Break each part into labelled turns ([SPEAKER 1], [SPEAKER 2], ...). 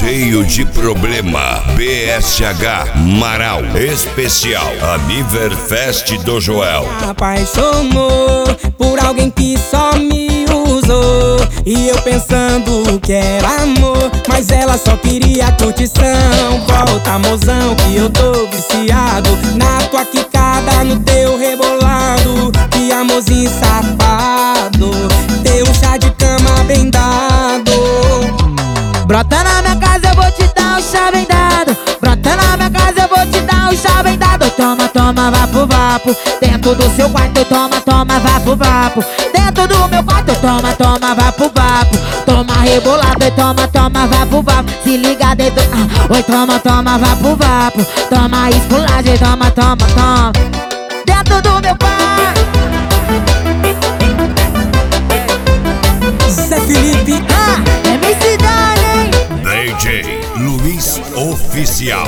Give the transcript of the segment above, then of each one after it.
[SPEAKER 1] cheio de problema. BSH Marau especial Aniverfest do Joel.
[SPEAKER 2] Apaixonou por alguém que só me usou, e eu pensando que era amor, mas ela só queria curtição. Volta, mozão, que eu tô viciado na tua quicada, no teu rebolado. Que amorzinho safado, teu chá de cama bem dado.
[SPEAKER 3] Brota na minha casa, eu vou te dar um chá bem dado. Brota na minha casa, eu vou te dar um chá bem dado. Toma, toma, vapo, vapo. Dentro do seu quarto, toma, toma, vapo, vapo. Dentro do meu quarto, toma, toma, vapo, vapo. Toma rebolado, toma, toma, vapo, vapo. Se liga dentro, oi, toma, toma, vapo, vapo. Toma esculagem, toma, toma, toma. Dentro do meu quarto.
[SPEAKER 2] Zé Felipe,
[SPEAKER 3] MC Dani,
[SPEAKER 1] DJ Luiz Oficial.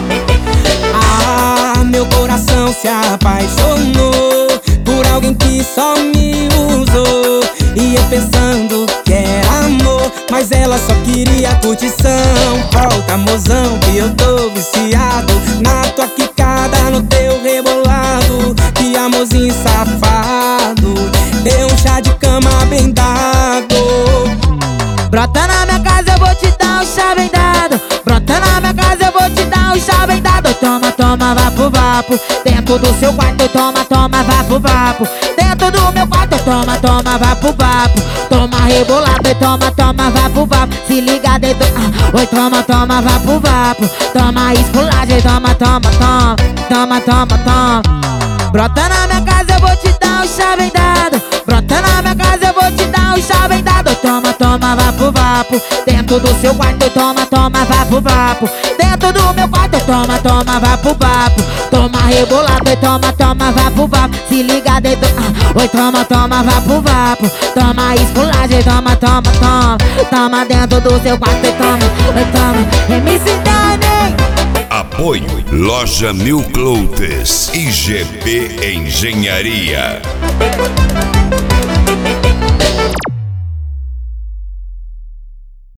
[SPEAKER 2] meu coração se apaixonou por alguém que só me usou, e eu pensando que era amor, mas ela só queria curtição. Volta, mozão, que eu tô viciado na tua quicada, no teu rebolado. Que amorzinho safado, deu um chá de cama bem dado.
[SPEAKER 3] brota na minha casa, eu vou te dar um chá bem dado. Brota na minha casa, eu vou te dar um chá bem dado. Toma, toma, vapo, vapo. Dentro do seu quarto, toma, toma, vapo, vapo. Dentro do meu quarto, toma, toma, vapo, vapo. Toma rebolado e toma, toma, vapo, vapo. Se liga dentro, oi, toma, toma, vapo, vapo. Toma esculagem, toma, toma, toma. Toma, toma, toma. Brota na minha casa, eu vou te dar um chá bem dado. Brota na minha casa, eu vou te dar um chá bem dado. Toma, toma, vapo, vapo. Dentro do seu quarto, toma, toma, vapo, vapo. Dentro do meu quarto, toma, toma, vapo, vapo. Toma rebolado e toma, toma, vapo, vapo. Se liga dentro, oi, toma, toma, vapo, vapo. Toma esculagem, toma, toma, toma. Toma dentro do seu quarto e toma, oi, toma. MC Dani.
[SPEAKER 1] Apoio Loja Mil Cloutes e GB Engenharia.